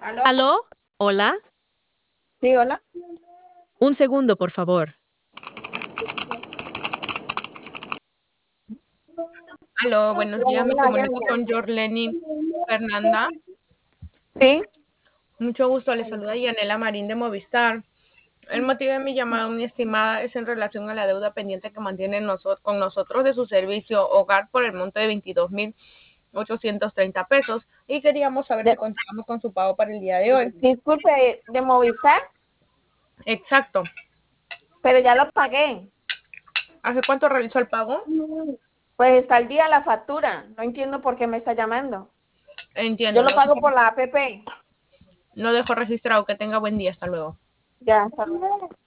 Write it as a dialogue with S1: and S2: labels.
S1: ¿Aló?
S2: ¿Aló? ¿Hola?
S1: Sí, hola.
S2: Un segundo, por favor.
S3: Aló, buenos días, me comunico con Jorleni Fernanda.
S1: Sí,
S3: Mucho gusto, le saluda Yanela Marín de Movistar. El motivo de mi llamada, mi estimada, es en relación a la deuda pendiente que mantiene con nosotros de su servicio hogar por el monto de 22.830 pesos y queríamos saber si
S1: de-
S3: contábamos con su pago para el día de hoy.
S1: disculpe, de Movistar,
S3: Exacto.
S1: pero ya lo pagué.
S3: ¿Hace cuánto realizó el pago?
S1: Pues está al día la factura. No entiendo por qué me está llamando. Yo
S3: Entiendo,
S1: lo pago por la APP.
S3: lo dejo registrado. Que tenga buen día, hasta luego.
S1: Ya, está bien.